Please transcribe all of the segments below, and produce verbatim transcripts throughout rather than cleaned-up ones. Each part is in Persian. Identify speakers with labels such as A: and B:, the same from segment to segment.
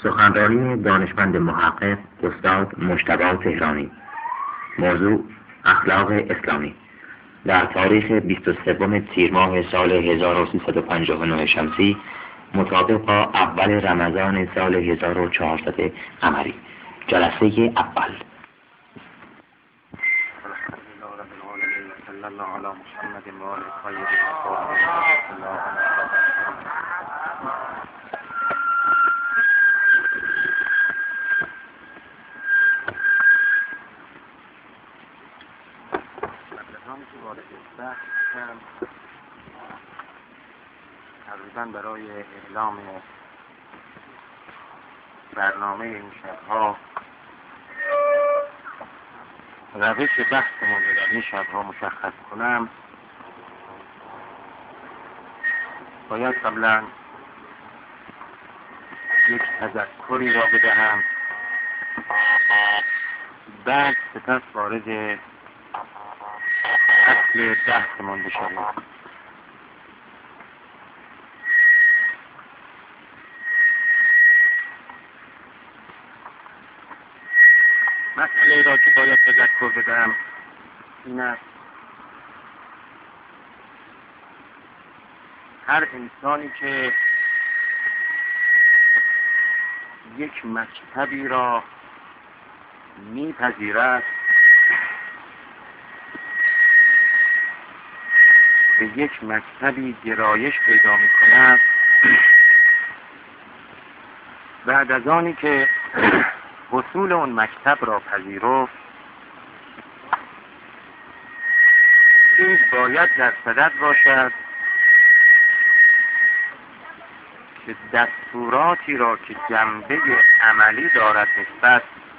A: سخنرانی دانشمند محقق استاد مجتبی تهرانی. موضوع اخلاق اسلامی. در تاریخ بیست و سوم تیر ماه سال هزار و سیصد و پنجاه و نه شمسی مطابق با اول رمضان سال هزار و چهارصد قمری. جلسه اول.
B: تقریبا برای اعلام برنامه این شبها روش بحثمون رو در این شبها مشخص کنم، باید قبلا یک تذکری را بدهم، بعد سپس وارد اصل بحثمون بشویم. مسئله را که باید تذکر بدم این است: هر انسانی که یک مکتبی را میپذیرد، به یک مکتبی گرایش پیدا میکند، بعد از آنی که اصول اون مکتب را پذیرفت، این باید در صدد باشد که دستوراتی را که جنبه عملی دارد نسبت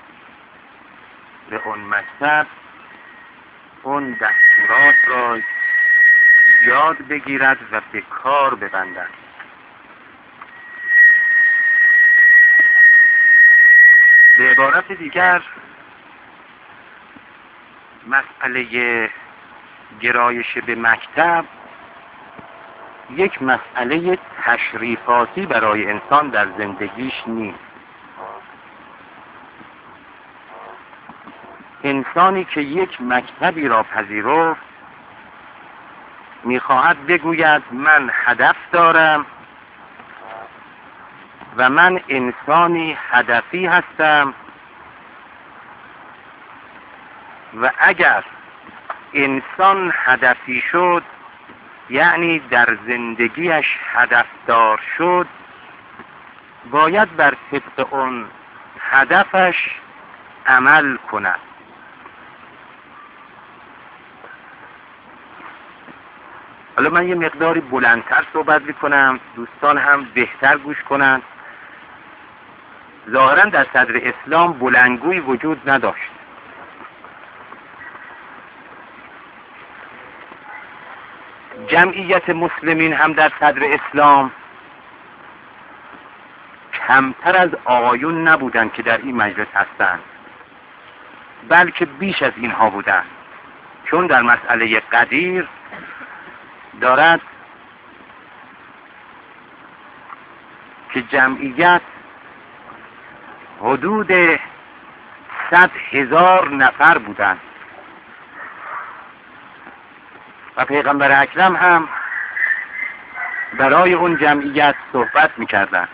B: به اون مکتب، اون دستورات را یاد بگیرد و به کار ببندد. به عبارت دیگر، مسئله گرایش به مکتب یک مسئله تشریفاتی برای انسان در زندگیش نیست. انسانی که یک مکتبی را پذیرفت میخواهد بگوید من هدف دارم و من انسانی هدفی هستم و اگر انسان هدفی شد، یعنی در زندگیش هدفدار شد، باید بر طبق اون هدفش عمل کند. حالا من یه مقداری بلندتر صحبت میکنم، دوستان هم بهتر گوش کنند. ظاهرا در صدر اسلام بلندگویی وجود نداشت. جمعیت مسلمین هم در صدر اسلام کمتر از آقایون نبودند که در این مجلس هستند، بلکه بیش از اینها بودند، چون در مسئله قدیر دارد که جمعیت حدود صد هزار نفر بودند و پیغمبر اکرم هم برای اون جمعیت صحبت میکردند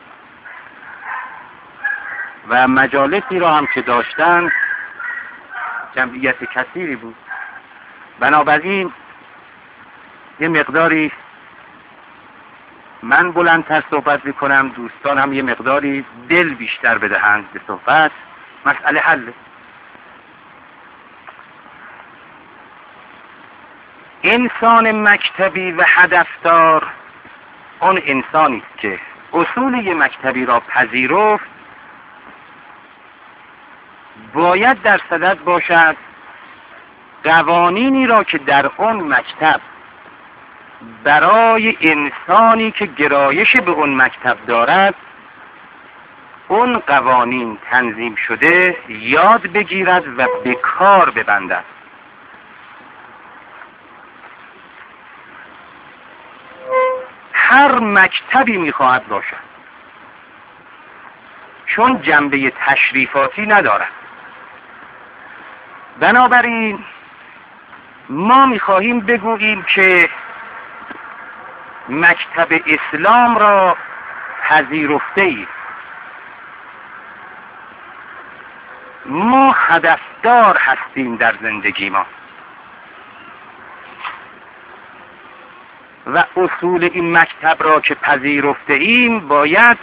B: و مجالسی را هم که داشتن جمعیت کثیری بود. بنابراین یه مقداری من بلندتر صحبت میکنم، دوستان هم یه مقداری دل بیشتر بدهند به صحبت، مسئله حل. انسان مکتبی و هدفدار اون انسانی است که اصول یه مکتبی را پذیرفت، باید در صدد باشد قوانینی را که در اون مکتب برای انسانی که گرایش به اون مکتب دارد، اون قوانین تنظیم شده، یاد بگیرد و به کار ببندد. هر مکتبی میخواهد باشد، چون جنبه تشریفاتی ندارد. بنابراین ما میخواهیم بگوییم که مکتب اسلام را پذیرفته ایم. ما هدفدار هستیم در زندگی ما و اصول این مکتب را که پذیرفته ایم باید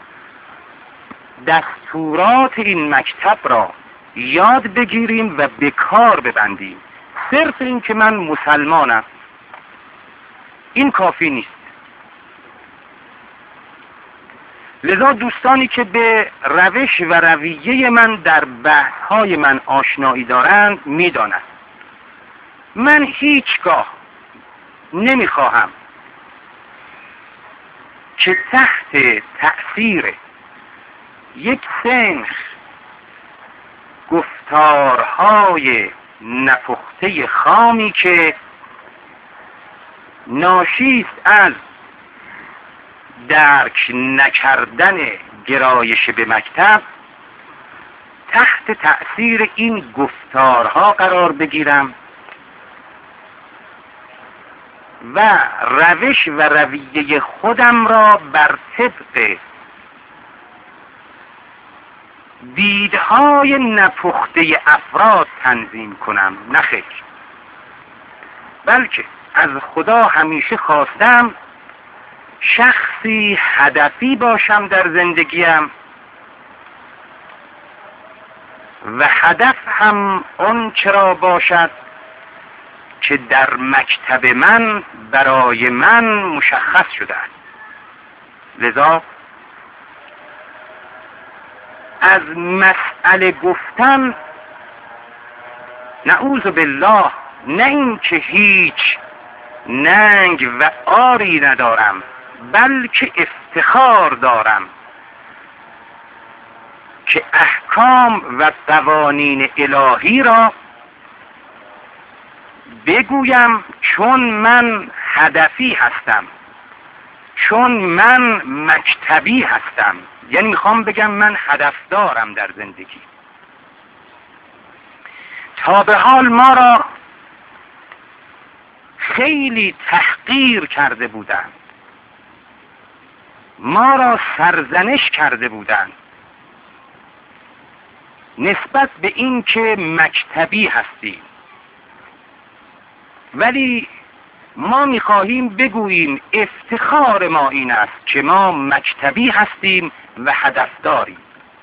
B: دستورات این مکتب را یاد بگیریم و به کار ببندیم. صرف این که من مسلمانم این کافی نیست. لذا دوستانی که به روش و رویه من در بحث‌های من آشنایی دارند می‌دانند من هیچگاه نمی‌خواهم که تحت تأثیر یک سنخ گفتارهای نپخته خامی که ناشی است از درک نکردن گرایش به مکتب، تحت تأثیر این گفتارها قرار بگیرم و روش و رویه خودم را بر طبق دیدهای نپخته افراد تنظیم کنم. نه خیر، بلکه از خدا همیشه خواستم شخصی هدفی باشم در زندگیم و هدف هم اون چرا باشد که در مکتب من برای من مشخص شده است. لذا از مسئله گفتن نعوذ بالله، نه این که هیچ ننگ و آری ندارم، بلکه افتخار دارم که احکام و قوانین الهی را بگویم، چون من هدفی هستم، چون من مکتبی هستم. یعنی میخوام بگم من هدف دارم در زندگی. تا به حال ما را خیلی تحقیر کرده بودند، ما را سرزنش کرده بودند نسبت به این که مکتبی هستیم، ولی ما میخواهیم بگوییم افتخار ما این است که ما مکتبی هستیم و هدف داریم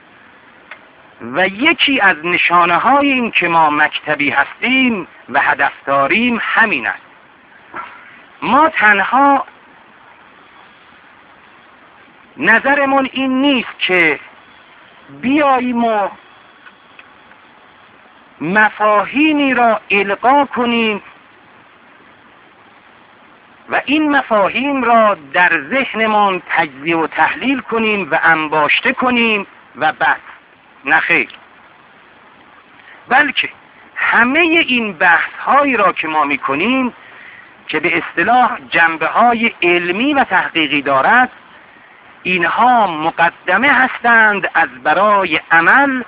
B: و یکی از نشانه های این که ما مکتبی هستیم و هدف داریم همین است. ما تنها نظرمون این نیست که بیاییم و مفاهیمی را القا کنیم و این مفاهیم را در ذهنمان تجزیه و تحلیل کنیم و انباشته کنیم و بس. نه خیر، بلکه همه این بحث هایی را که ما می کنیم که به اصطلاح جنبه های علمی و تحقیقی دارد، اینها مقدمه هستند از برای عمل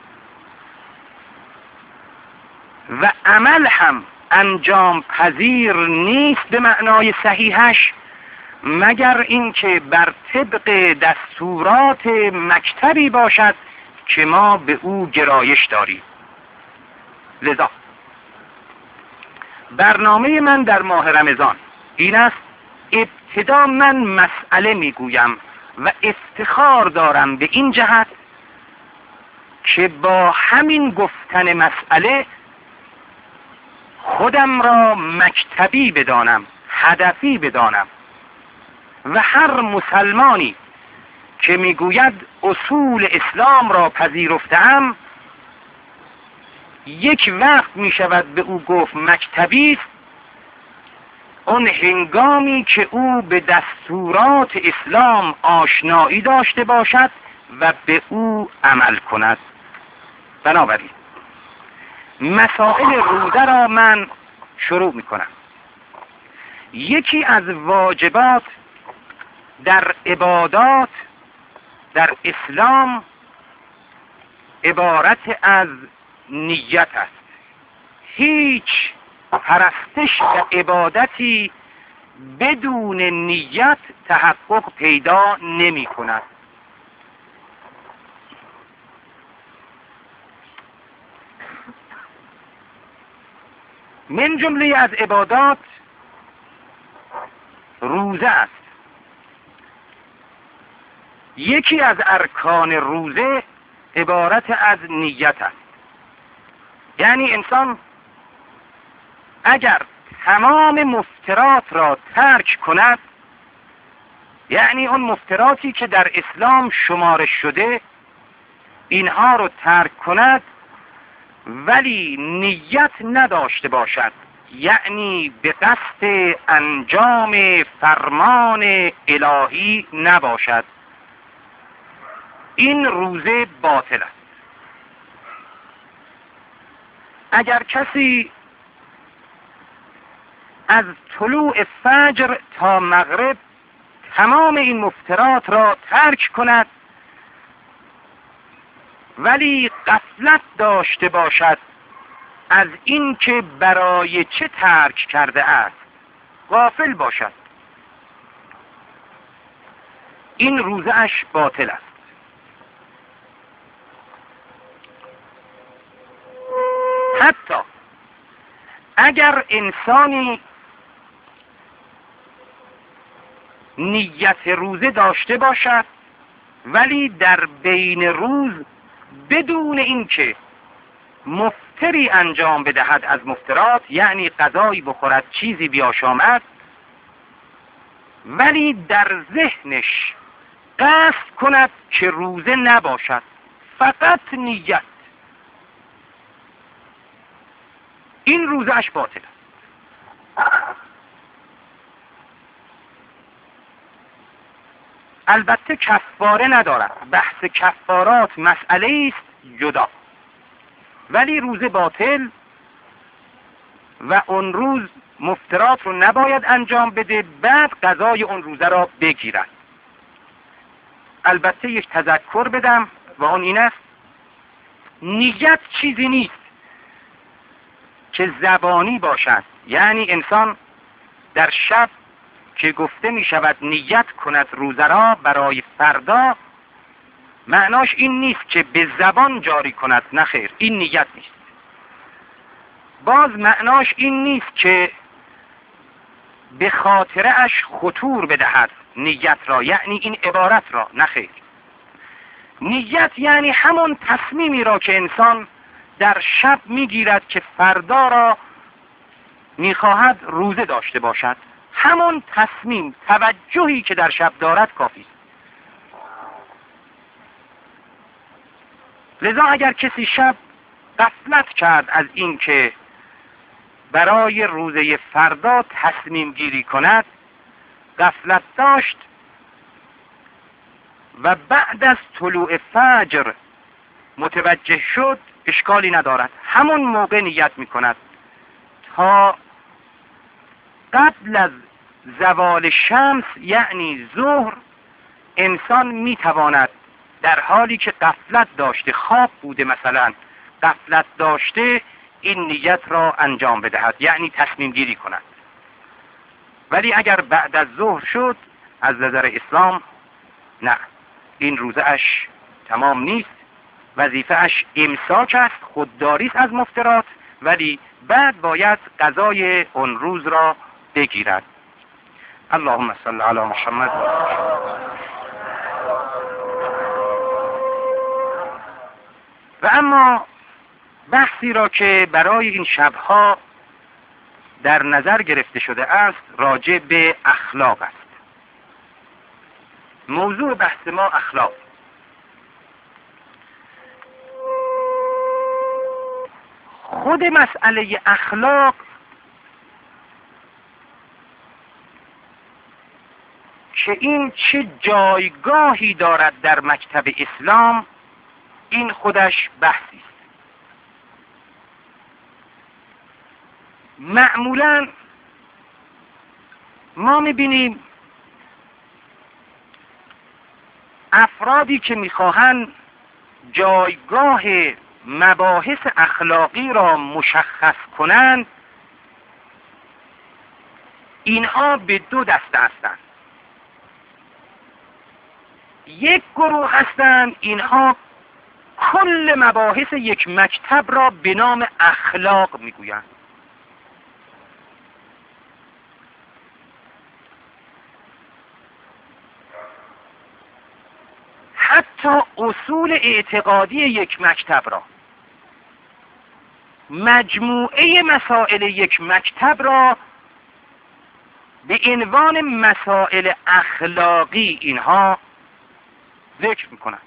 B: و عمل هم انجام پذیر نیست به معنای صحیحش مگر اینکه بر طبق دستورات مکتبی باشد که ما به او گرایش داریم. لذا برنامه من در ماه رمضان این است: ابتدا من مسئله میگویم و افتخار دارم به این جهت که با همین گفتن مسئله خودم را مکتبی بدانم، هدفی بدانم و هر مسلمانی که میگوید اصول اسلام را پذیرفتم، یک وقت میشود به او گفت مکتبی است اون هنگامی که او به دستورات اسلام آشنایی داشته باشد و به او عمل کند. بنابراین مسائل روزه را من شروع میکنم. یکی از واجبات در عبادات در اسلام عبارت از نیت است. هیچ پرستش و عبادتی بدون نیت تحقق پیدا نمی کند. من جمله از عبادات روزه است. یکی از ارکان روزه عبارت از نیت است. یعنی انسان اگر تمام مفترات را ترک کند، یعنی اون مفتراتی که در اسلام شمارش شده اینها رو ترک کند ولی نیت نداشته باشد، یعنی به قصد انجام فرمان الهی نباشد، این روزه باطل است. اگر کسی از طلوع فجر تا مغرب تمام این مفترات را ترک کند ولی غفلت داشته باشد از این که برای چه ترک کرده است، غافل باشد، این روزه اش باطل است. حتی اگر انسانی نیت روزه داشته باشد ولی در بین روز بدون اینکه مفتری انجام بدهد از مفترات، یعنی غذایی بخورد چیزی بیاشامد، ولی در ذهنش قصد کند که روزه نباشد، فقط نیت، این روزه اش باطل است. البته کفاره ندارد، بحث کفارات مسئله است جدا، ولی روزه باطل و اون روز مفترات رو نباید انجام بده، بعد قضای اون روزه را بگیرد. البته یک تذکر بدم و اون این است، نیت چیزی نیست که زبانی باشد، یعنی انسان در شب که گفته می شود نیت کند روزه را برای فردا، معناش این نیست که به زبان جاری کند، نه خیر، این نیت نیست. باز معناش این نیست که به خاطره اش خطور بدهد نیت را، یعنی این عبارت را، نه خیر. نیت یعنی همون تصمیمی را که انسان در شب میگیرد که فردا را میخواهد روزه داشته باشد، همون تصمیم، توجهی که در شب دارد کافی است. لذا اگر کسی شب غفلت کرد از این که برای روزه فردا تصمیم گیری کند، غفلت داشت و بعد از طلوع فجر متوجه شد، اشکالی ندارد، همون موقع نیت می کند. تا قبل از زوال شمس یعنی ظهر انسان می تواند در حالی که غفلت داشته، خواب بوده مثلا، غفلت داشته، این نیت را انجام بدهد، یعنی تصمیم گیری کند. ولی اگر بعد از ظهر شد از نظر اسلام نه، این روزه اش تمام نیست، وظیفه اش امساک است، خودداری است از مفترات، ولی بعد باید قضای اون روز را بگیرد. اللهم صل علی محمد. و اما بحثی را که برای این شبها در نظر گرفته شده است راجع به اخلاق است. موضوع بحث ما اخلاق. خود مسئله اخلاق که این چه جایگاهی دارد در مکتب اسلام، این خودش بحثی است. معمولا ما میبینیم افرادی که میخواهند جایگاه مباحث اخلاقی را مشخص کنند، اینها به دو دسته هستند. یک گروه هستند اینها کل مباحث یک مکتب را به نام اخلاق میگویند. حتی اصول اعتقادی یک مکتب را، مجموعه مسائل یک مکتب را به عنوان مسائل اخلاقی اینها ذکر میکنند.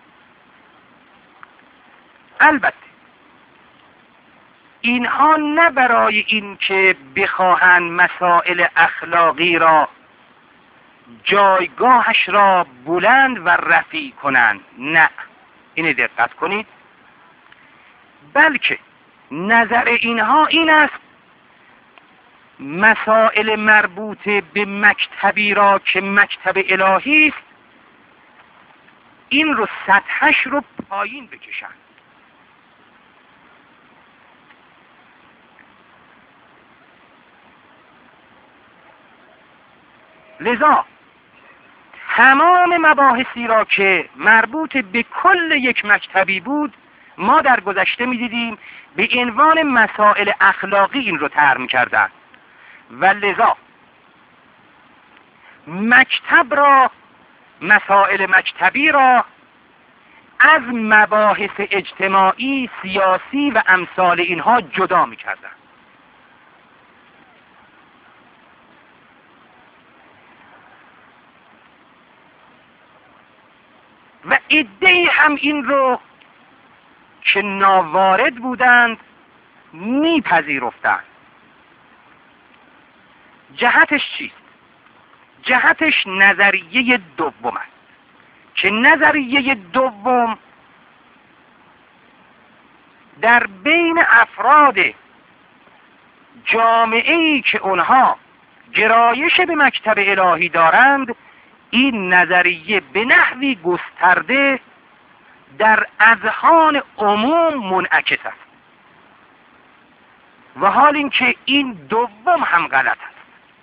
B: البته اینها نه برای این که بخواهند مسائل اخلاقی را جایگاهش را بلند و رفیع کنند، نه، اینو دقت کنید، بلکه نظر اینها این است مسائل مربوط به مکتبی را که مکتب الهی است این رو سطحش رو پایین بکشند. لذا تمام مباحثی را که مربوط به کل یک مکتبی بود ما در گذشته می دیدیم به عنوان مسائل اخلاقی این رو طرح می کردن و لذا مکتب را، مسائل مکتبی را از مباحث اجتماعی، سیاسی و امثال اینها جدا می کردن. و عده‌ای هم این رو که ناوارد بودند میپذیرفتند. جهتش چیست؟ جهتش نظریه دوم است که نظریه دوم در بین افراد جامعه‌ای که اونها گرایش به مکتب الهی دارند این نظریه به نحوی گسترده در اذهان عموم منعکس است و حال اینکه این دوم هم غلط است.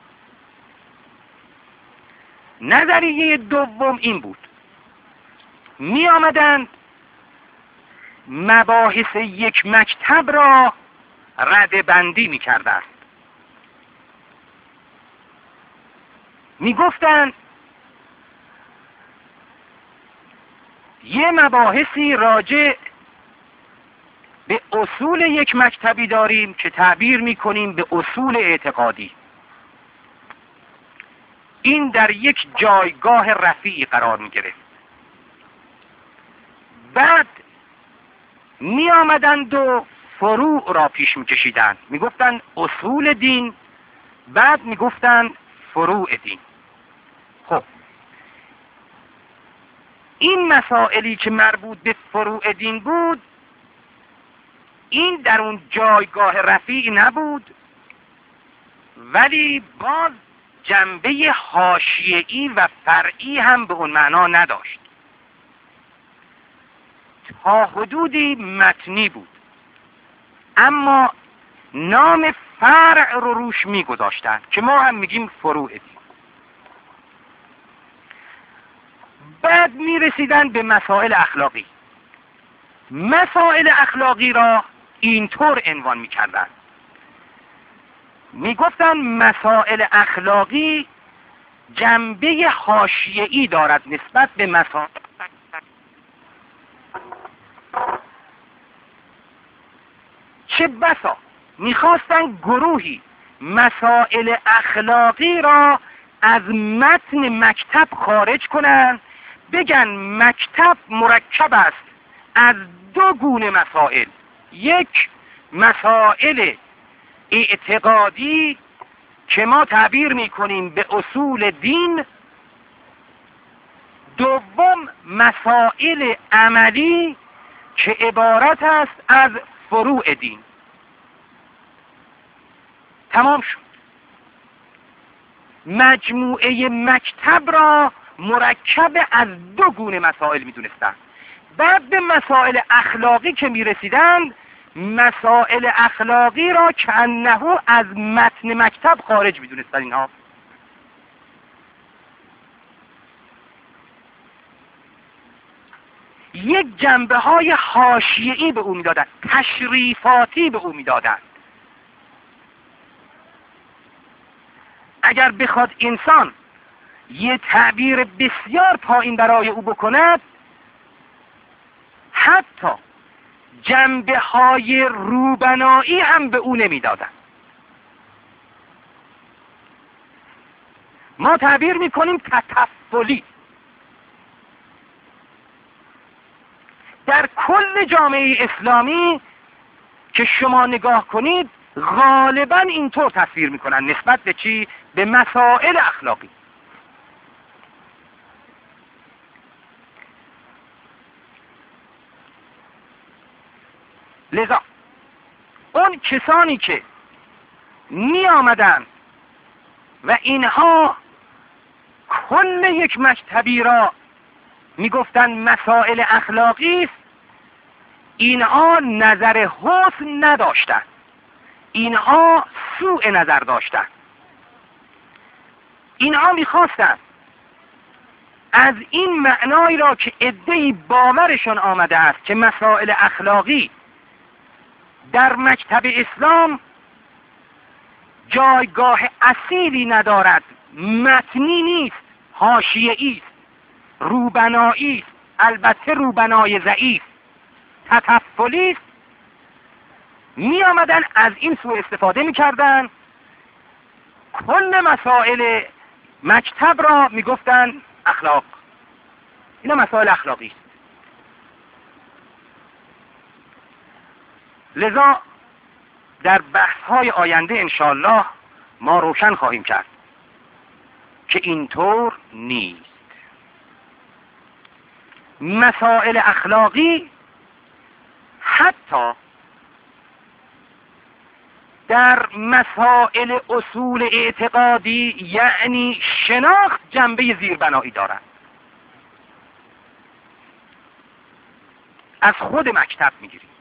B: نظریه دوم این بود، می آمدند مباحث یک مکتب را رده بندی می کردند، می گفتند یه مباحثی راجع به اصول یک مکتبی داریم که تعبیر می کنیم به اصول اعتقادی، این در یک جایگاه رفیعی قرار می گرفت. بعد می آمدند و فروع را پیش می کشیدند، می گفتند اصول دین، بعد می گفتند فروع دین. خب این مسائلی که مربوط به فروع دین بود این در اون جایگاه رفیع نبود، ولی باز جنبه حاشیه‌ای و فرعی هم به اون معنا نداشت، تا حدودی متنی بود، اما نام فرع رو روش می گذاشتن که ما هم میگیم فروع دین. بعد می رسیدن به مسائل اخلاقی. مسائل اخلاقی را اینطور عنوان می کردن، می گفتن مسائل اخلاقی جنبه حاشیه‌ای دارد نسبت به مسائل چه بسا میخواستن گروهی مسائل اخلاقی را از متن مکتب خارج کنن، بگن مکتب مرکب است از دو گونه مسائل، یک مسائل اعتقادی که ما تعبیر میکنیم به اصول دین، دوم مسائل عملی که عبارت است از فروع دین. تمام شد. مجموعه مکتب را مرکب از دو گونه مسائل می دونستن. بعد به مسائل اخلاقی که میرسیدند، مسائل اخلاقی را کنهو از متن مکتب خارج میدونستند اینها. یک جنبه های حاشیه‌ای به او میدادند، تشریفاتی به او میدادند. اگر بخواد انسان یه تعبیر بسیار پایین برای او بکند، حتی جنبه های روبنایی هم به او نمیدادند. ما تعبیر میکنیم تطفلی. در کل جامعه اسلامی که شما نگاه کنید غالبا اینطور تصویر میکنن نسبت به چی؟ به مسائل اخلاقی. لذا اون کسانی که می آمدن و اینها کل یک مکتبی را می گفتن مسائل اخلاقی است، اینها نظر حسن نداشتند، اینها سوء نظر داشتند. اینها میخواستند از این معنایی را که عده‌ای باورشان آمده است که مسائل اخلاقی در مکتب اسلام جایگاه اصیلی ندارد، متنی نیست، حاشیه‌ای است، روبنایی است، البته روبنای ضعیف، تطفلی است، می آمدن از این سوء استفاده می کردن، کل مسائل مکتب را می گفتن اخلاق. اینا مسائل اخلاقی است. لذا در بحث های آینده انشاءالله ما روشن خواهیم کرد که اینطور نیست. مسائل اخلاقی حتی در مسائل اصول اعتقادی یعنی شناخت جنبه زیربنایی دارند. از خود مکتب میگیریم.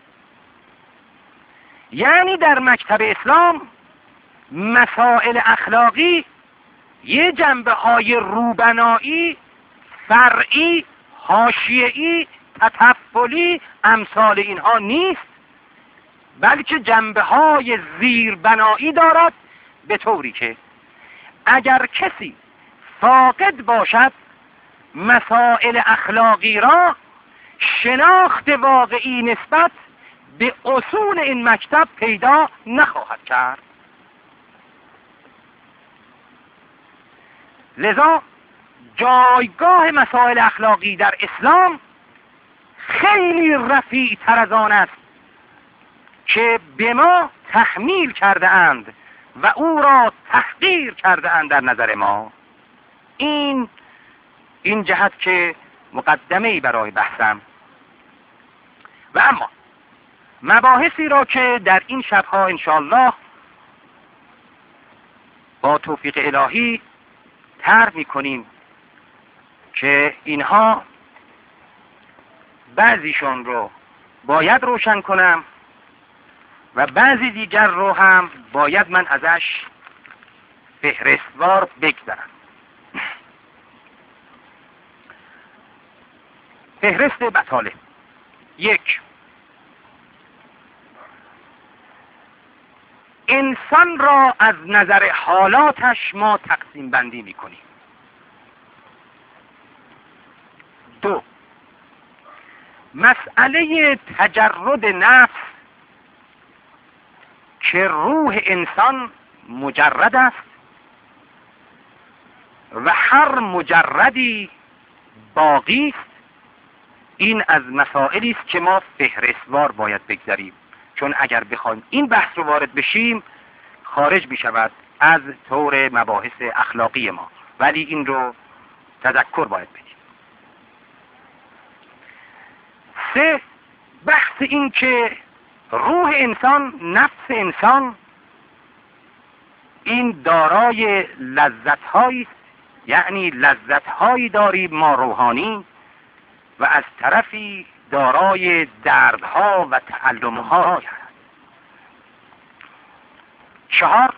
B: یعنی در مکتب اسلام مسائل اخلاقی یه جنبه های روبنایی، فرعی، حاشیه‌ای، تطفلی امثال اینها نیست، بلکه جنبه های زیربنایی دارد، به طوری که اگر کسی فاقد باشد مسائل اخلاقی را شناخت واقعی نسبت به اصول این مکتب پیدا نخواهد کرد. لذا جایگاه مسائل اخلاقی در اسلام خیلی رفیع تر از آن است که به ما تحمیل کرده اند و او را تحقیر کرده اند در نظر ما. این این جهت که مقدمه‌ای برای بحثم. و اما مباحثی را که در این شبها انشاءالله با توفیق الهی طرح می‌کنیم که اینها بعضیشون رو باید روشن کنم و بعضی دیگر رو هم باید من ازش فهرستوار بگذرم. فهرست بطاله. یک، انسان را از نظر حالاتش ما تقسیم بندی میکنیم. دو، مسئله تجرد نفس که روح انسان مجرد است و هر مجردی باقی است، این از مسائلی است که ما فهرستوار باید بگذاریم، چون اگر بخوایم این بحث رو وارد بشیم خارج می شود از طور مباحث اخلاقی ما، ولی این رو تذکر باید بدیم. سه، بحث این که روح انسان، نفس انسان این دارای لذت هایی است، یعنی لذت هایی داریم ما روحانی و از طرفی دارای دردها و تعلمها گردد. چهار،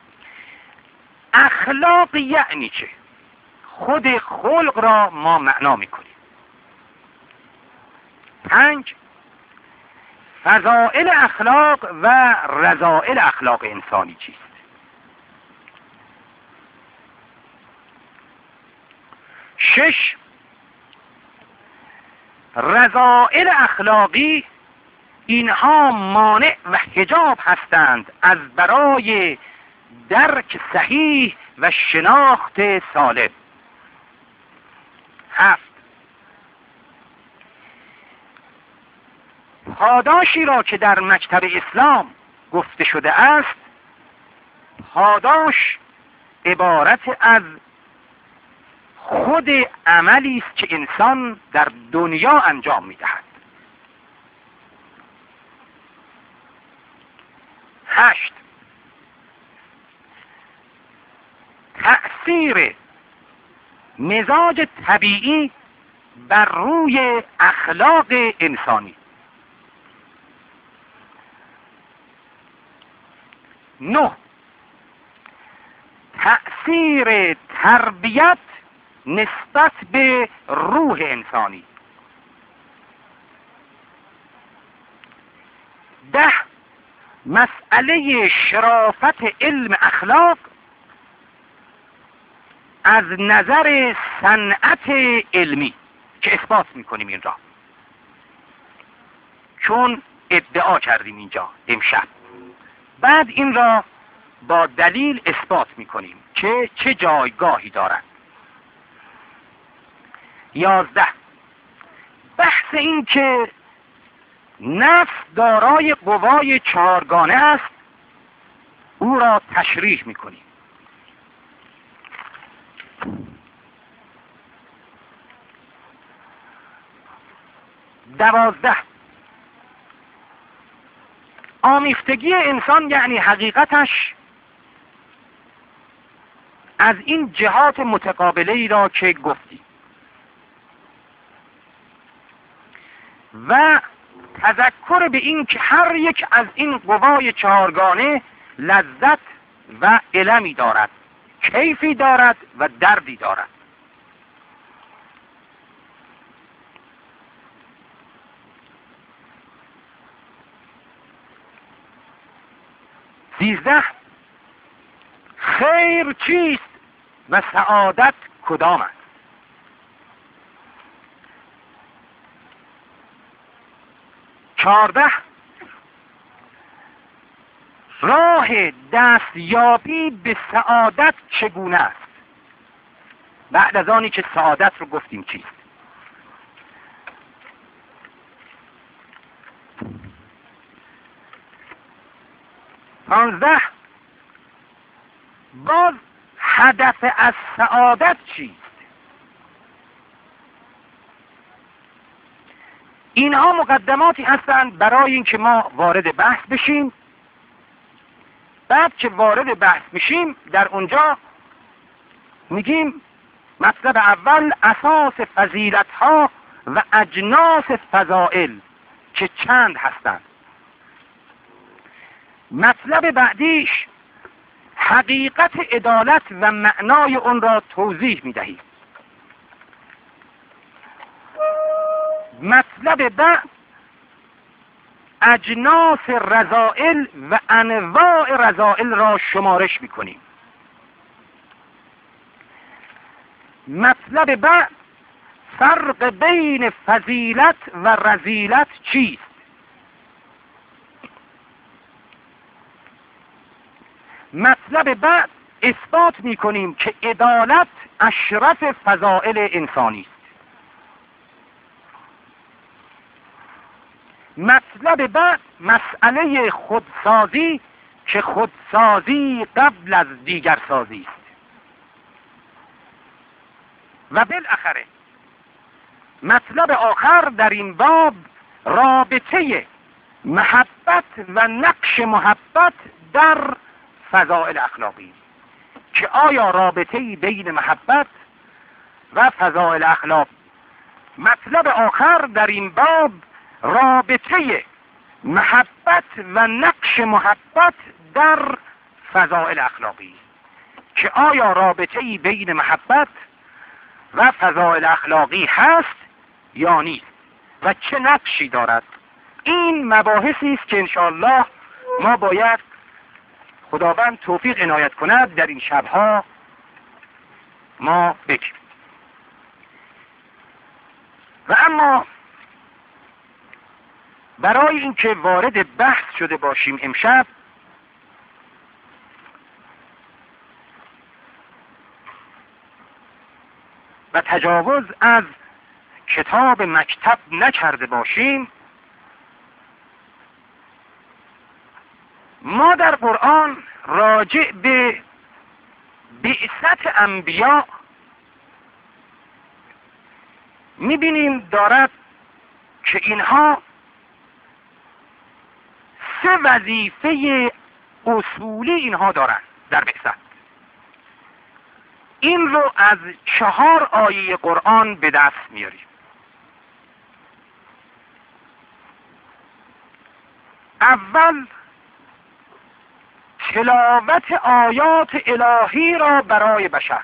B: اخلاق یعنی چه؟ خود خلق را ما معنا میکنیم. پنج، فضائل اخلاق و رذائل اخلاق انسانی چیست؟ شش، رذائل اخلاقی اینها مانع و حجاب هستند از برای درک صحیح و شناخت سالم. هفت، پاداشی را که در مکتب اسلام گفته شده است، پاداش عبارت از خود عملی است که انسان در دنیا انجام می‌دهد. هشت، تأثیر مزاج طبیعی بر روی اخلاق انسانی. نه، تأثیر تربیت نسبت به روح انسانی. ده، مسئله شرافت علم اخلاق از نظر صنعت علمی که اثبات میکنیم این را، چون ادعا کردیم اینجا امشب. بعد این را با دلیل اثبات میکنیم که چه جایگاهی دارد. یازده، بحث این که نفس دارای قوای چهارگانه است، او را تشریح میکنیم. دوازده، آمیختگی انسان یعنی حقیقتش از این جهات متقابله ای را که گفتیم و تذکر به این که هر یک از این قوای چهارگانه لذت و المی دارد، کیفی دارد و دردی دارد. سیزده، خیر چیست و سعادت کدام است؟ چهارده، راه دستیابی به سعادت چگونه است؟ بعد از آنی که سعادت رو گفتیم چیست. پانزده، باز هدف از سعادت چیست؟ اینها مقدماتی هستند برای اینکه ما وارد بحث بشیم. بعد که وارد بحث میشیم در اونجا میگیم مطلب اول اساس فضیلت ها و اجناس فضائل که چند هستند. مطلب بعدیش حقیقت عدالت و معنای اون را توضیح میدهیم. مطلب بعد اجناس رذائل و انواع رذائل را شمارش میکنیم. مطلب بعد فرق بین فضیلت و رذیلت چیست؟ مطلب بعد اثبات میکنیم که عدالت اشرف فضائل انسانی است. مطلب بعد مسئله خودسازی که خودسازی قبل از دیگر سازی است. و بالاخره مطلب آخر در این باب رابطه محبت و نقش محبت در فضائل اخلاقی، که آیا رابطه‌ای بین محبت و فضائل اخلاق مطلب آخر در این باب رابطه محبت و نقش محبت در فضائل اخلاقی، که آیا رابطه‌ای بین محبت و فضائل اخلاقی هست یا نیست و چه نقشی دارد. این مباحثی است که انشاءالله ما باید خداوند توفیق عنایت کند در این شبها ما بگیم. و اما برای اینکه وارد بحث شده باشیم امشب، و تجاوز از کتاب مکتب نکرده باشیم، ما در قرآن راجع به بعثت انبیا میبینیم دارد که اینها سه وظیفه اصولی اینها دارند در بعثت. این رو از چهار آیه قرآن به دست میاریم. اول تلاوت آیات الهی را برای بشر.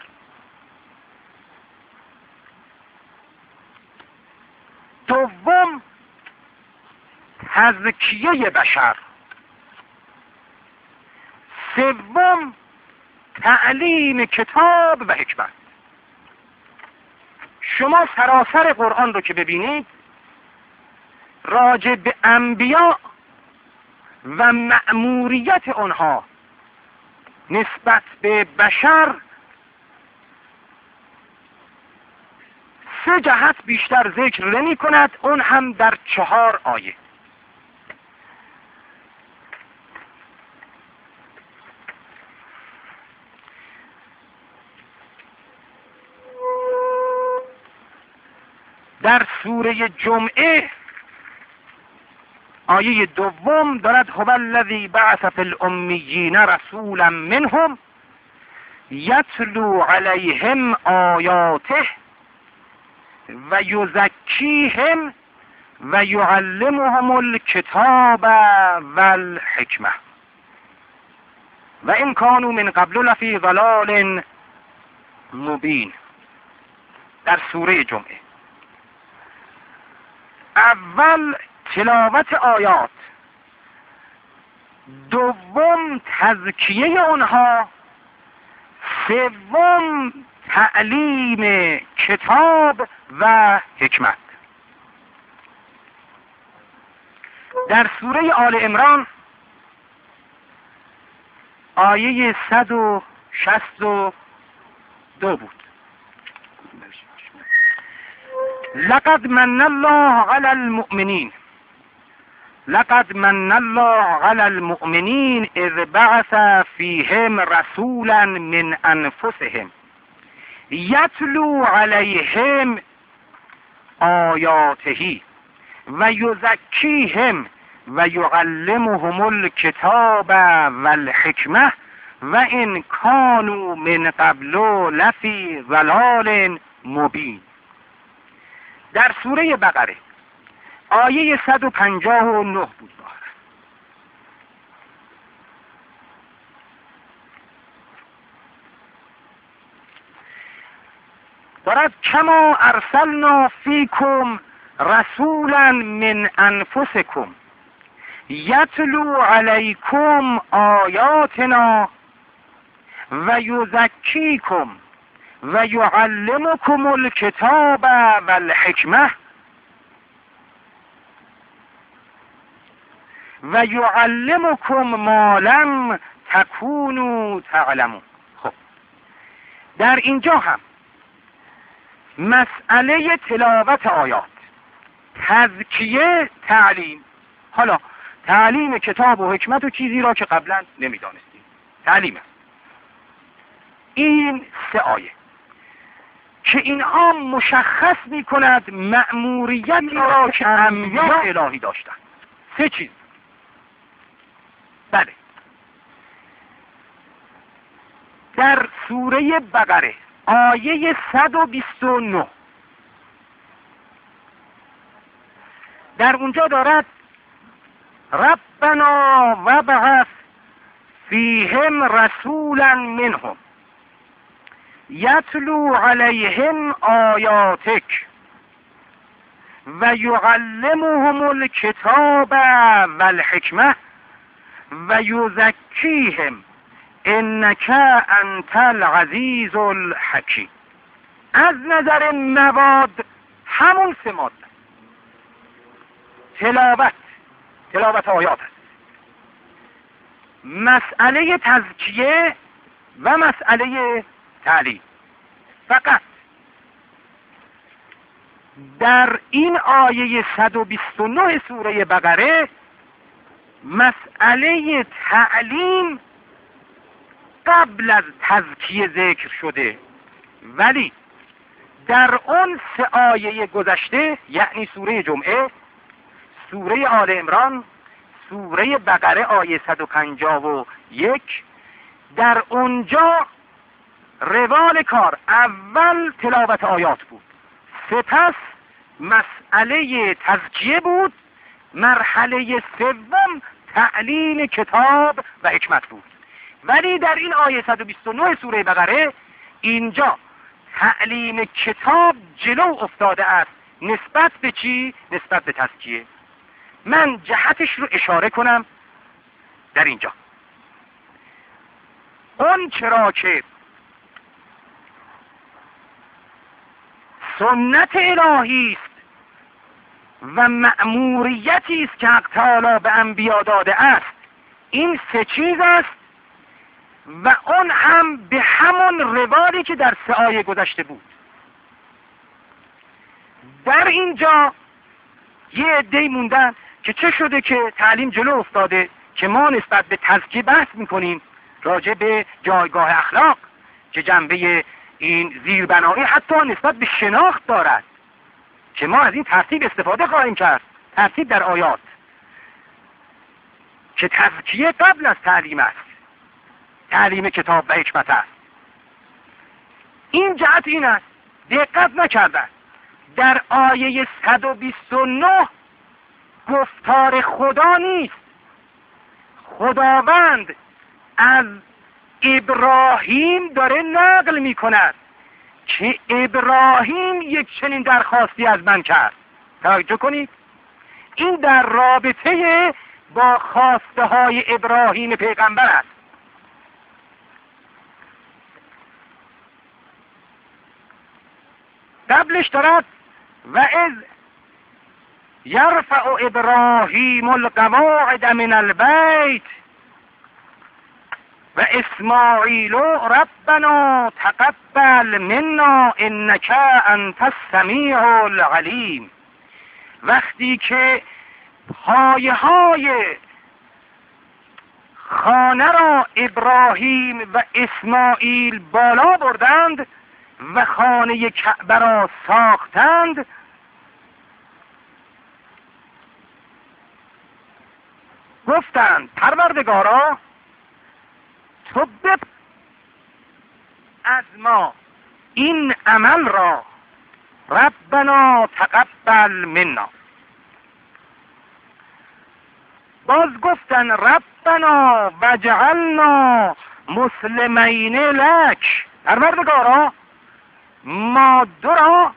B: دوم تزکیه بشر. سوم تعلیم کتاب و حکمت. شما سراسر قرآن رو که ببینید راجع به انبیا و مأموریت آنها نسبت به بشر سه جهت بیشتر ذکر نمی کند، اون هم در چهار آیه. در سوره جمعه آیه دوم دارد هو الذی بعث فی الامیین رسولا منهم یتلو علیهم آیاته و یزکیهم و یعلمهم الکتاب والحکمه و ان کانوا من قبل لفی ضلال مبین. در سوره جمعه اول تلاوت آیات، دوم تزکیه آنها، سوم تعلیم کتاب و حکمت. در سوره آل عمران آیه صد و شصت و دو بود. لقد من الله علی المؤمنین لقد من الله علی المؤمنین اذ بعث فیهم رسولا من انفسهم یتلو علیهم آیاته و یزکیهم و یعلمهم الکتاب والحکمه و ان کانوا من قبل لفی ضلال مبین. در سوره بقره آیه صد و پنجاه و نه بود. دارد کما ارسلنا فیکم رسولا من انفسکم یتلو علیکم آیاتنا و یزکیکم و یعلمکم الکتاب والحکمه و یعلمکم ما لم تکونوا تعلمون. خب در اینجا هم مسئله تلاوت آیات، تزکیه، تعلیم. حالا تعلیم کتاب و حکمت و چیزی را که قبلا نمیدانستیم تعلیم است. این سه آیه که اینها مشخص می کند مأموریتی را که انبیا الهی داشتند. سه چیز. بله، در سوره بقره آیه صد و بیست و نه در اونجا دارد ربنا وبعث فیهم رسولا منهم یتلو علیهم آیاتک و یعلمهم الکتاب والحکمه و یزکیهم انک انت العزیز الحکیم. از نظر مواد همون سه ماده، تلاوت تلاوت آیات است، مسئله تزکیه و مسئله تعلیم. فقط در این آیه صد و بیست و نه سوره بقره مسئله تعلیم قبل از تزکیه ذکر شده، ولی در اون سه آیه گذشته، یعنی سوره جمعه، سوره آل عمران، سوره بقره آیه صد و پنجاه و یک، در اونجا روال کار اول تلاوت آیات بود، سپس مسئله تزکیه بود، مرحله سوم تعلیم کتاب و حکمت بود. ولی در این آیه صد و بیست و نه سوره بقره اینجا تعلیم کتاب جلو افتاده است. نسبت به چی؟ نسبت به تزکیه. من جهتش رو اشاره کنم در اینجا. اون چرا که سنت الهی است و مأموریتی است که حق تعالی به انبیا داده است، این سه چیز است و اون هم به همون روالی که در سه آیه گذشته بود. در اینجا یه عده‌ای موندن که چه شده که تعلیم جلو افتاده، که ما نسبت به تزکیه بحث میکنیم راجع به جایگاه اخلاق که جنبه این زیربنایی حتی نسبت به شناخت دارد، که ما از این ترتیب استفاده خواهیم کرد، ترتیب در آیات که تزکیه قبل از تعلیم است، تعلیم کتاب و حکمت است. این جهت این است دقت نکردن در آیه صد و بیست و نه گفتار خدا نیست. خداوند از ابراهیم داره نقل می کند که ابراهیم یک چنین درخواستی از من کرد. توجه کنید، این در رابطه با خواسته های ابراهیم پیغمبر است. قبلش دارد و از یرفع ابراهیم القواعد من البیت و اسماعیل ربنا تقبل منا انک انت السمیع العلیم. وقتی که پایه های خانه را ابراهیم و اسماعیل بالا بردند و خانه کعبه را ساختند، گفتند پروردگارا تو بب از ما این عمل را، ربنا تقبل منا. باز گفتن ربنا وجعلنا مسلمین لک، پروردگارا ما دو را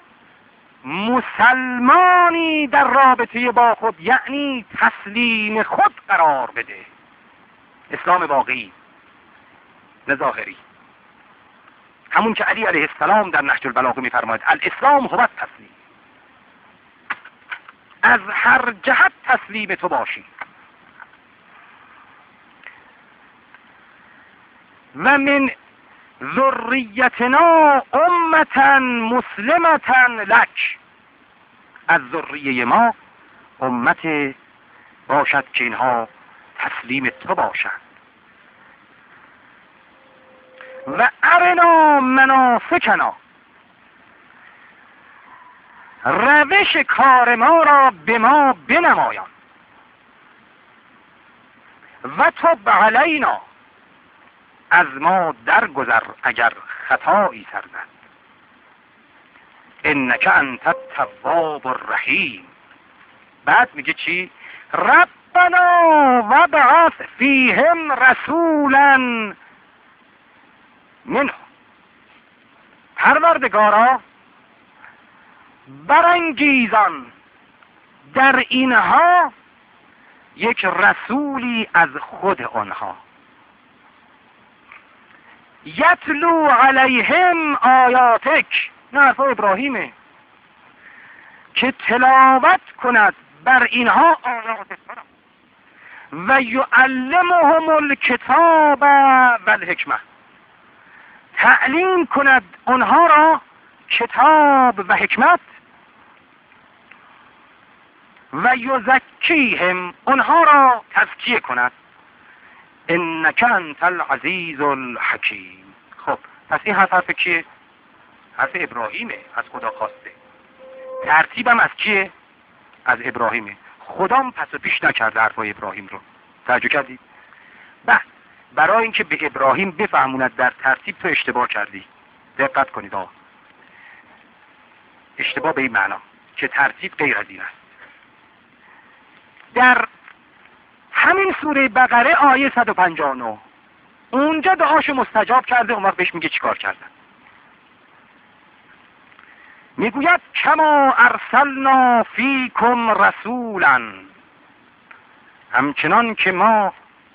B: مسلمانی در رابطه با خود، یعنی تسلیم خود قرار بده. اسلام واقعی نه ظاهری، همون که علی علیه السلام در نهج البلاغه میفرماید الاسلام هو التسلیم، از هر جهت تسلیم تو باشی. و من ذریتنا امتا مسلمتا لک، از ذریه ما امت باشد که اینها تسلیم تو باشند. و ارنا مناسکنا، روش کار ما را به ما بنمایان. و تب علینا، از ما درگذر اگر خطایی سر زد. انک انت التواب الرحیم، بعد میگه چی؟ ربنا وابعث فیهم رسولا منهم. پروردگارا برانگیزان در اینها یک رسولی از خود آنها، یتلو علیهم آیاتک، نه حرف ابراهیمه، که تلاوت کند بر اینها آیات و یعلمهم الکتاب و الحکمه، تعلیم کند آنها را کتاب و حکمت، و یزکیهم، آنها را تزکیه کند، انک انت العزیز الحکیم. خب پس این حرف حرف کیه؟ حرف ابراهیمه، از خدا خواسته. ترتیبم از کیه؟ از ابراهیمه. خدام پس و پیش نکرده حرفای ابراهیم رو. توجه کردید؟ بعد برای اینکه به ابراهیم بفهموند در ترتیب تو اشتباه کردی، دقت کنید آقا، اشتباه به این معنا که ترتیب غیر از این است. در همین سوره بقره آیه صد و پنجاه و نه اونجا دعاشو مستجاب کرده، اون وقت بهش میگه چیکار کردن؟ میگوید کما ارسلنا فیکم رسولا، همچنان که ما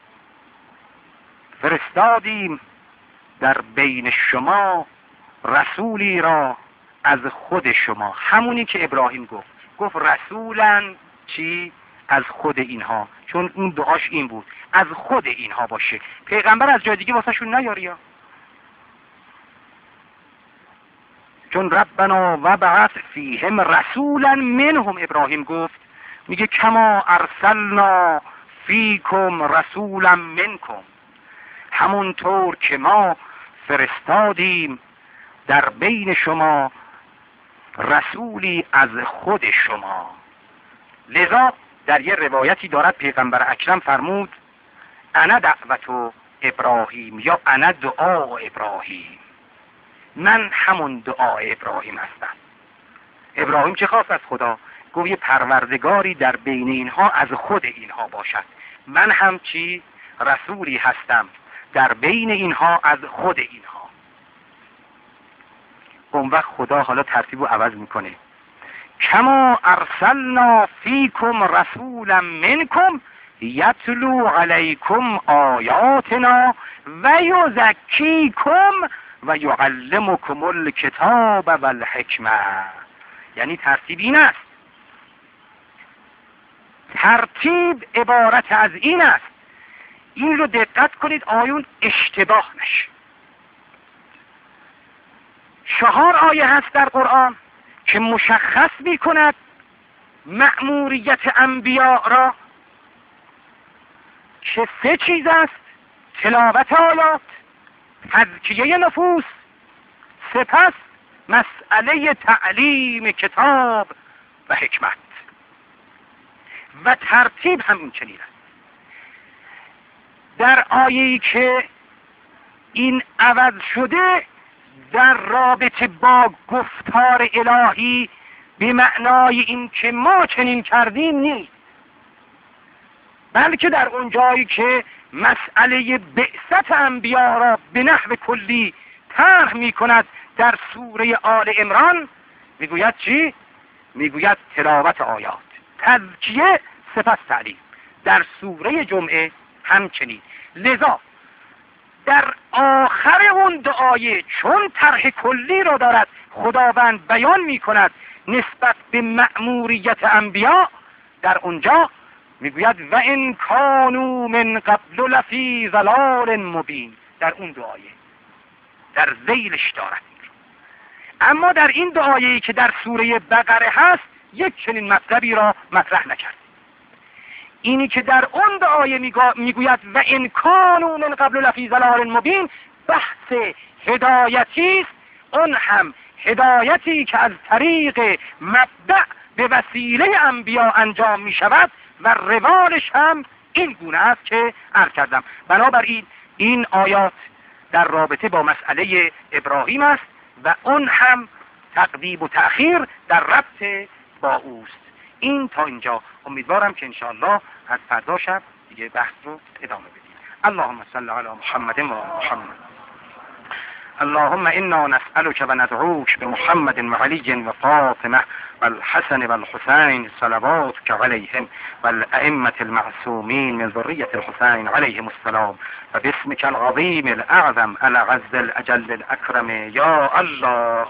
B: فرستادیم در بین شما رسولی را از خود شما. همونی که ابراهیم گفت، گفت رسولا چی؟ از خود اینها، چون اون دعاش این بود از خود اینها باشه، پیغمبر از جای دیگه واسه شون نیاری ها. چون ربنا وبعث فیهم رسولا منهم، ابراهیم گفت، میگه کما ارسلنا فیکم رسولا منکم، همونطور که ما فرستادیم در بین شما رسولی از خود شما. لذا در یه روایتی دارد پیغمبر اکرم فرمود انا دعوت ابراهیم، یا انا دعا ابراهیم، من همون دعا ابراهیم هستم. ابراهیم چه خواست از خدا؟ گفت یه پروردگاری در بین اینها از خود اینها باشد. من هم چی؟ رسولی هستم در بین اینها از خود اینها. اون وقت خدا حالا ترتیب رو عوض میکنه، کما ارسلنا فیکم رسولا منکم یتلو علیکم آیاتنا و یزکیکم و یعلمکم الکتاب و الحکمه. یعنی ترتیب این است، ترتیب عبارت از این است. این رو دقت کنید آیون اشتباه نشه. چهار آیه هست در قرآن که مشخص می کند مأموریت انبیاء را، که سه چیز است: تلاوت آیات، تزکیه نفوس، سپس مسئله تعلیم کتاب و حکمت. و ترتیب همین چنین است. در آیه‌ای که این عوض شده در رابطه با گفتار الهی به معنای این که ما چنین کردیم نیست، بلکه در اون جایی که مسئله بعثت انبیا را به نحو کلی طرح می کند در سوره آل عمران، میگوید چی؟ میگوید تلاوت آیات، تزکیه، سپس تعلیم. در سوره جمعه همچنین. لذا در آخر اون دعای چون طرح کلی را دارد خداوند بیان می کند نسبت به مأموریت انبیا، در اونجا میگوید و ان کانوا من قبل لفی ضلال مبین. در اون دعایه در ذیلش دارد. اما در این دعایی که در سوره بقره هست یک چنین مطلبی را مطرح نکرد. اینی که در اون دعای میگوید و ان کانوا من قبل لفی ضلال مبین بحث هدایتی است، اون هم هدایتی که از طریق مبدأ به وسیله انبیا انجام می شود و روالش هم این گونه است که عرض کردم. بنابراین این آیات در رابطه با مسئله ابراهیم است و اون هم تقدیم و تأخیر در ربط با اوست. این تا اینجا. امیدوارم که انشاءالله از فردا شب دیگه بحث رو ادامه بدیم. اللهم صل علی محمد و آل محمد. اللهم انا نسألك وندعوك بمحمد وعلي وفاطمة والحسن والحسين صلواتك عليهم والأئمة المعصومين من ذرية الحسين عليهم السلام وباسمك العظيم الأعظم الأعز الأجل الأكرم يا الله.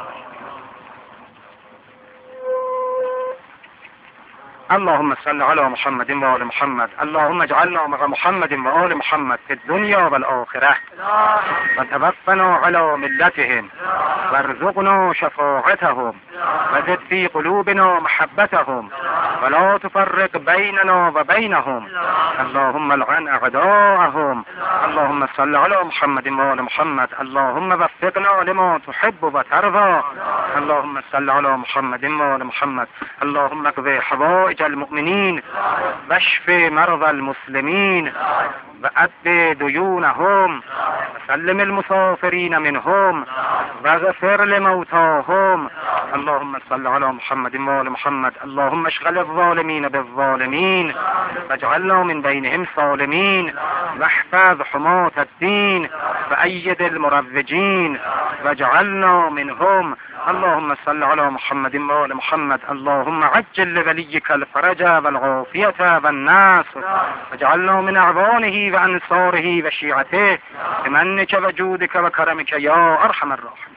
B: اللهم صل على محمد وآل محمد. اللهم اجعلنا مع محمد وآل محمد في الدنيا والآخرة وتوفنا على ملتهم وارزقنا شفاعتهم وزد في قلوبنا محبتهم ولا تفرق بيننا وبينهم. اللهم لعن أعداءهم. اللهم صل على محمد وآل محمد. اللهم وفقنا لما تحب وترضى. اللهم صل على محمد وآل محمد. اللهم اقضي حوائج المؤمنين واشف مرضى المسلمين وأد ديونهم وسلم المسافرين منهم واغفر لموتاهم. اللهم صل على محمد وآل محمد. اللهم اشغل الظالمين بالظالمين واجعلنا من بينهم سالمين واحفظ حماة الدين وأيد المروجين واجعلنا منهم. اللهم صل على محمد وآل محمد. اللهم عجل لوليك الفرج والعافية والنصر واجعلنا من أعوانه وأنصاره وشيعته بمنك وجودك وكرمك يا أرحم الراحمين.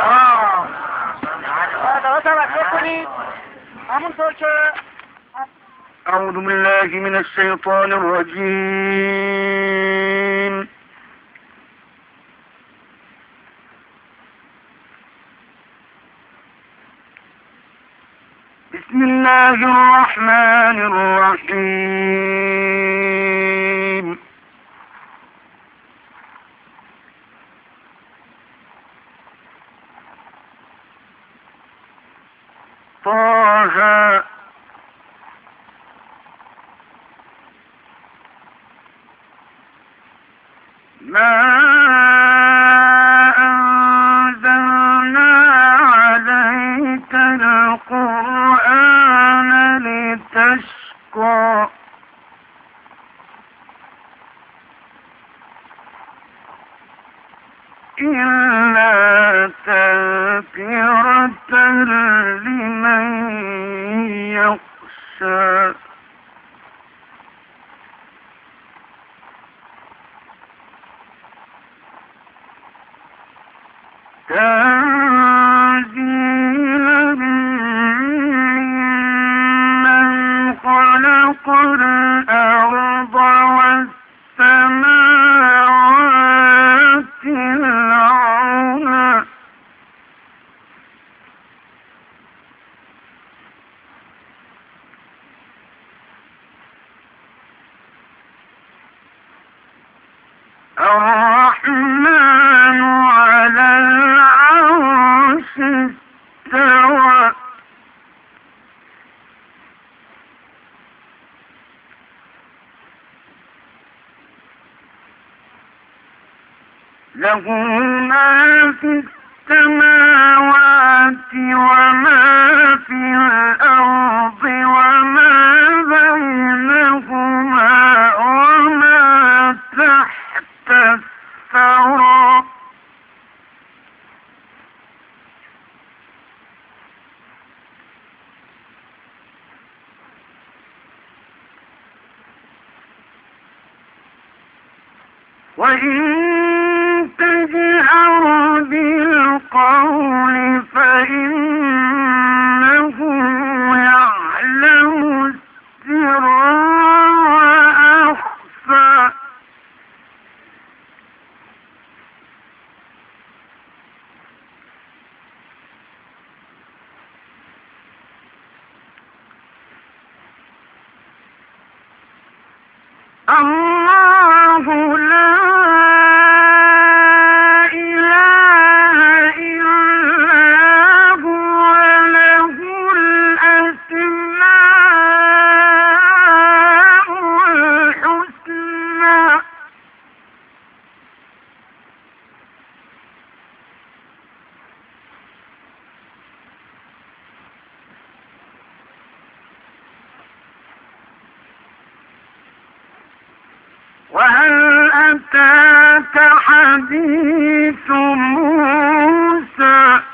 C: أعوذ بالله من الشيطان الرجيم. بسم الله الرحمن الرحيم. طه ما أنزلنا عليك القرآن لتشقى إلا تذكرة لمن يخشى. تنزيلا ممن خلق الأرض والسماوات العلى الرحمن على العرش استوى. له ما في السماوات وما في الأرض وما بينهما وما تحت الثرى. وإن تجهر بالقول فإنه يعلم السر وأخفى. الله لا إله إلا وهل أتاك حديث موسى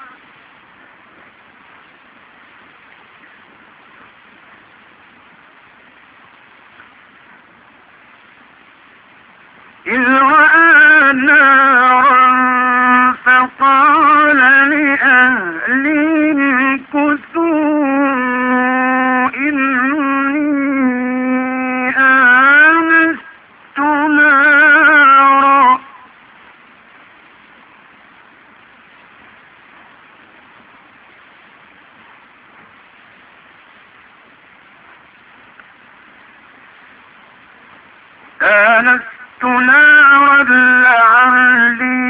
C: إذ رأى نارا فقال لأهلهم كثوا إني آنست نارا آنست نارا لعلي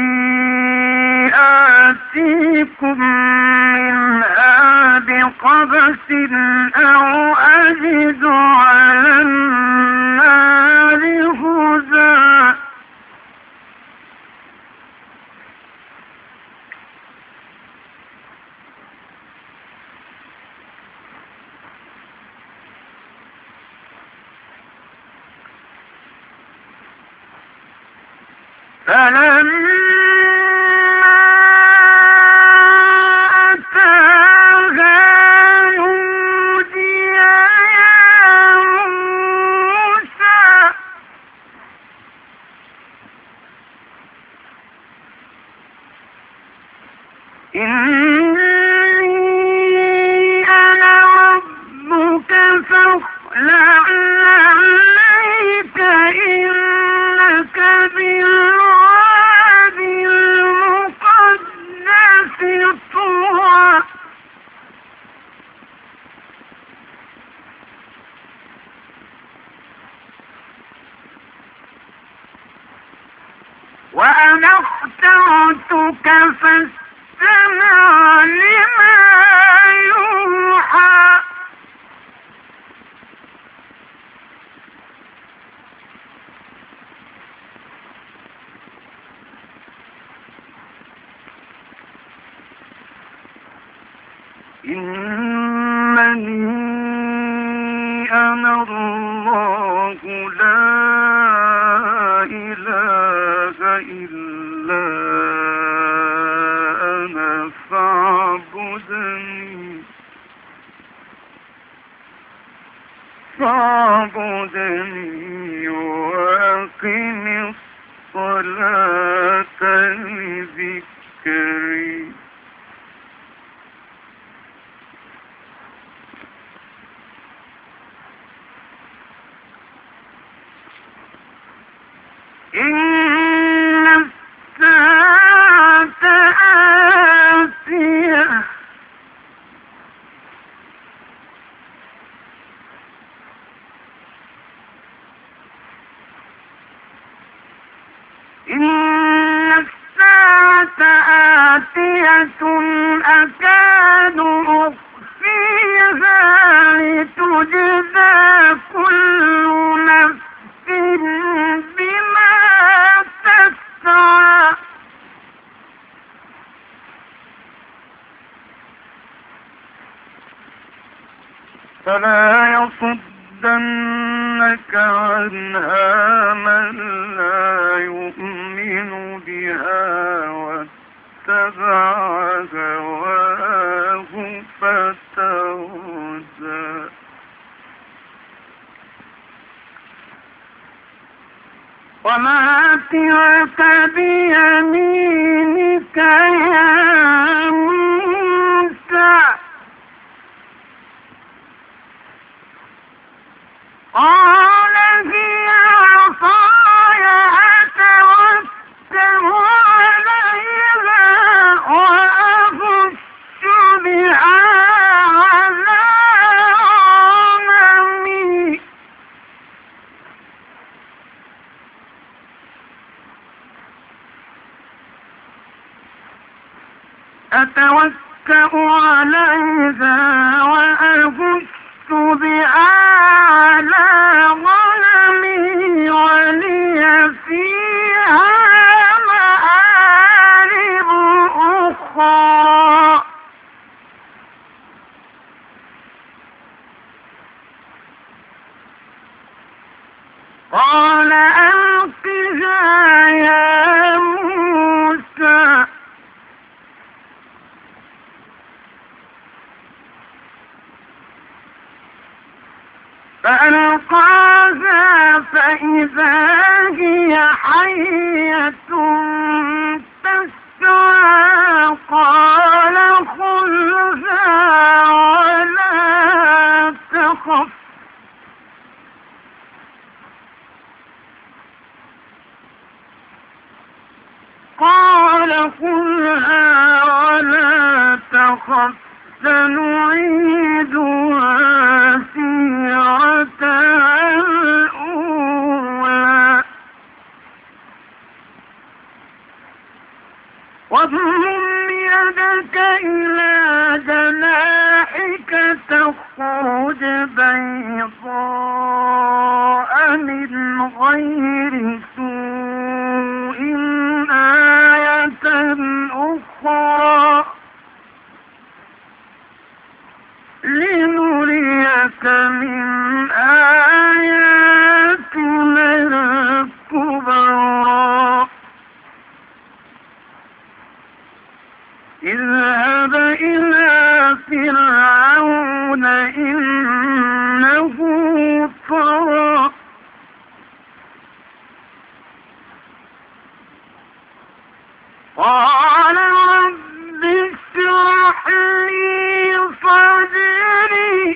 C: آتيكم منها بقبس أو أجد على النار هدى فلما أتاها نودي يا موسى إني أنا ربك فاخلع عليك إنك بالوادي المقدس طوى وأنا اخترتك فاستمع لما يوحى إنني أنا الله لا إله إلا أنا فاعبدني فاعبدني وأقم الصلاة لذكري إن الساعة آتية إن الساعة آتية أكاد أخفيها لتجزى كل نفس بما تسعى فلا يصدنك عنها من لا يؤمن بها واتبع هواه فتردى وما تلك بيمينك يا موسى قال هي عصاي أتوكل عليها وأهش بها على غنمي أتوكأ عليها وأهش بها على غنمي ولي فيها مآرب أخرى قال أن بها يا موسى فألقاها فإذا هي حية تسعى قال خذها ولا تخف قال خذها ولا تخف سنعيدها سيرتها الأولى واضمم يدك إلى جناحك تخرج بيضاء من غير سوء آية أخرى لنريك من آياتنا الكبرى اذهب إلى فرعون إنه طغى قال رب اشرح لي صدري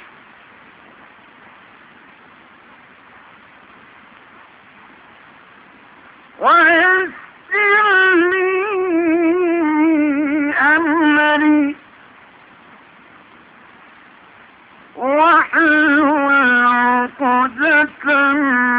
C: ويسر لي أمري واحلل عقدة